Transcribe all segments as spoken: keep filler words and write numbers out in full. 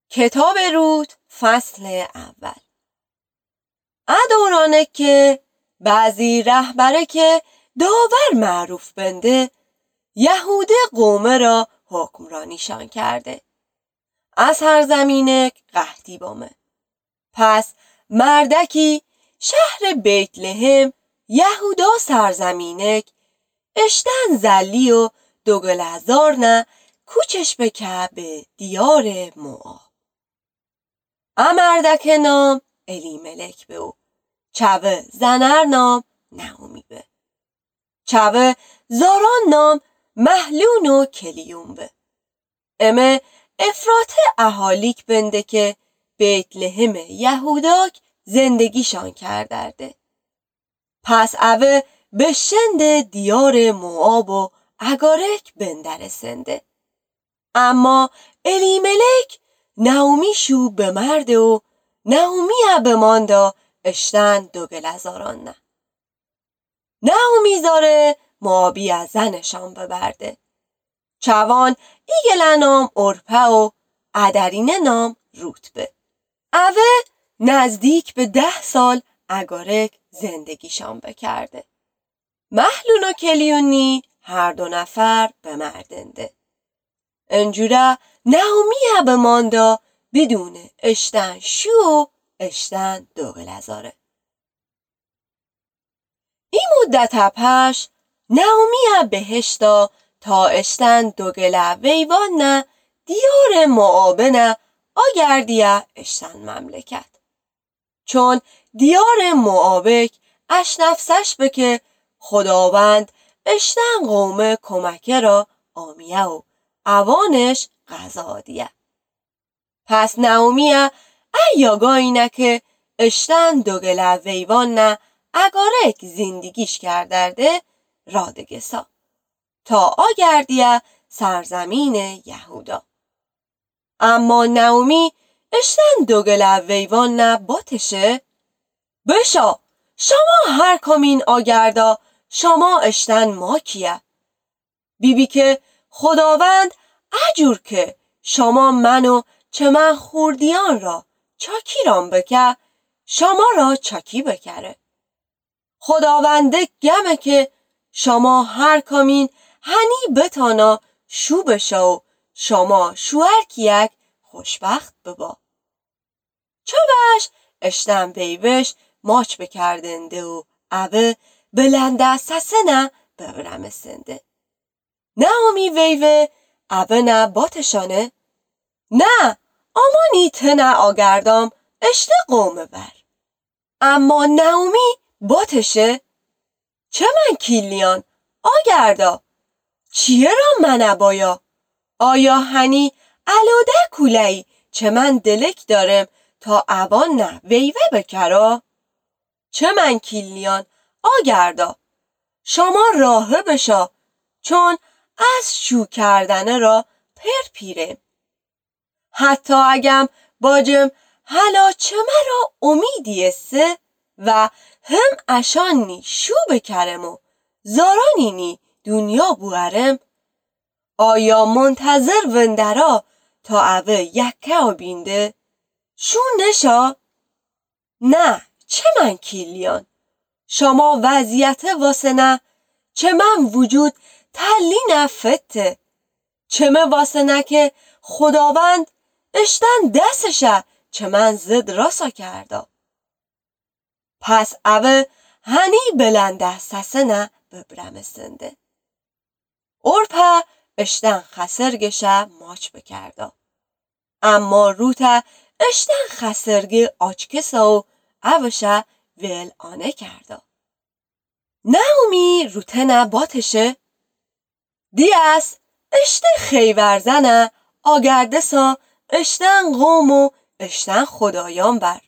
کتاب رود فصل اول. ادورانه که بعضی رهبره که داور معروف بنده یهوده قومه را حکمرانیشان کرده. از هر زمینک قحطی بامه. پس مردکی شهر بیت لحم یهودا سرزمینک اشتن زلی و دوگلزار نه کوچش بکه به دیار موآب. امردک نام الیملک به او چوه زنر نام نعومی به چوه زاران نام محلون و کلیون به امه افراط اهالیک بنده که بیت لحم یهوداک زندگیشان کردرده. پس اوه به شند دیار موآب و اگارک بندرسنده. اما الیملک نعومی شو بمرده و نعومی بماندا اشتن دوگلزاران نه. نعومی زاره موآبی از زنشان ببرده. چوان ایگل نام ارپه و ادرینه نام روتبه. اوه نزدیک به ده سال اگارک زندگیشان بکرده. محلون و کلیونی هر دو نفر بمردنده. انجوره نعومی بماندا بدون اشتن شو و اشتن دوگلزاره. این مدت پش نعومی بهشتا تا اشتن دوگله ویوان نه دیار موآبه نه آگردیه اشتن مملکت. چون دیار موآبک اش نفسش بکه خداوند اشتن قوم کمکه را آمیه و اوانش غذا دیه. پس نعومیه ایاگاهی نه که اشتن دوگله ویوان نه اگارک زندگیش کردرده رادگسا تا آگردیه سرزمین یهودا. اما نعومی اشتن دوگله ویوان نه باتشه بشا شما هر کامین آگردا شما اشتن ما کیه بی بی که خداوند اجور که شما منو چه من خوردیان را چاکی رام بکه شما را چاکی بکره. خداونده گمه که شما هر کامین هنی بتانا شو بشا و شما شوهر کیک خوشبخت ببا. چوش اشتن بیوش ماچ بکردنده و اوه بلنده سسه نه ببرمسنده. نعومی ویوه اوه نه باتشانه نه آمانی تنه آگردام اشته قومه بر. اما نعومی باتشه چه من کیلیان آگردا چیه را من بایا آیا هنی علاده کولهی چه من دلک دارم تا اوان نه ویوه بکرا چه من کیلیان آگردا شما راه بشا چون از شو کردنه را پر پیره. حتی اگم باجم حالا چه مرا امیدی سه و هم اشانی شو بکرم و زارانی نی دنیا بوارم آیا منتظر وندرا تا اوه یکه آبینده شو نشا نه چه من کیلیان شما وضعیت واسه نه چه من وجود تلی نفته چه من واسه نه که خداوند اشتن دستشه چه من زد راسا کرده. پس اوه هنی بلنده سسه نه ببرمسنده. ارپه اشتن خسرگشه ماچ بکرده. اما روته اشتن خسرگه آچکسا و اوشه ویل آنه کرده. نعومی روته نه باتشه دیاس اشته خیورزنه آگرده سا اشتن قوم و اشتن خدایان بر.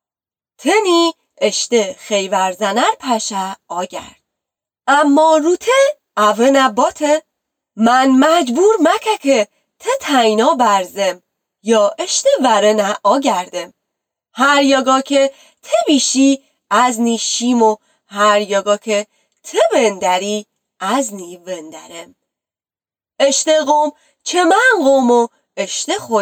تنی اشته خیورزنر پشه آگرد. اما روته اوه نباته من مجبور مکه که ته تینا برزم یا اشته وره نه آگردم. هر یاگا که ته بیشی از نی شیم و هر یاگا که ته بندری از نی وندرم. اشته قوم چه من قوم و اشته خدا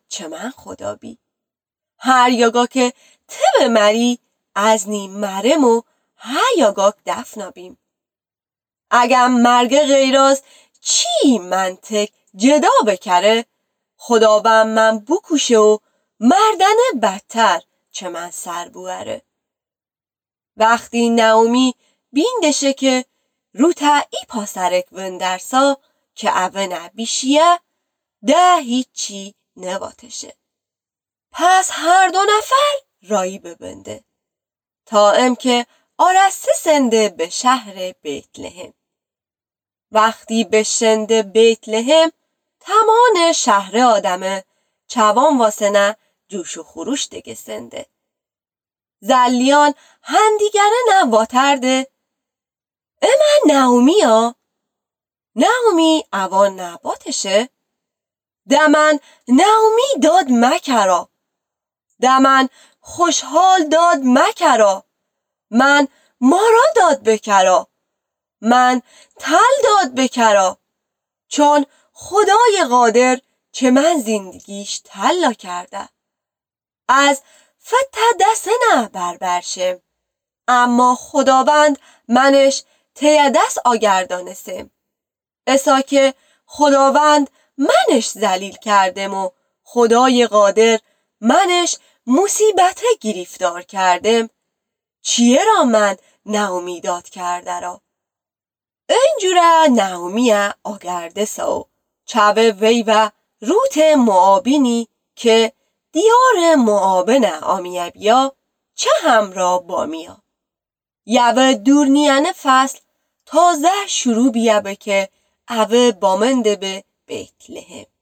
چه من خدا بی. هر یاگا که تب مری از نیم مرم و هر یاگاک دفنا بیم. اگم مرگ غیراز چی منطق جدا بکره، خداوند من بکوشه و مردن بدتر چه من سر بواره. وقتی نعومی بیندشه که رو تا ای پاسرک وندرسا که اوه نبیشیه ده هیچی نواتشه. پس هر دو نفر رایی ببنده تا ام که آرسته سنده به شهر بیت لحم. وقتی به شنده بیت لحم تمان شهر آدمه چوان واسنه جوش و خروش دگه سنده. زلیان هندیگره نواترده اما نعومی ها نعومی اوان نباتشه دمن نعومی داد مکرا دمن خوشحال داد مکرا من مارا داد بکرا من تل داد بکرا چون خدای قادر چه من زندگیش تلا کرده از فته دست نه بربرشم اما خداوند منش ته دست آگردانسم اسا که خداوند منش ذلیل کردم و خدای قادر منش مصیبت گرفتار کردم چیه را من ناامیدات کرده را اینجوره نعومی آگرده سو چوه وی و روت معابینی که دیار معابن آمیه بیا چه همراه با میا یوه دورنیانه فصل تازه شروع بیابه که اوه بامنده به بیت لحم.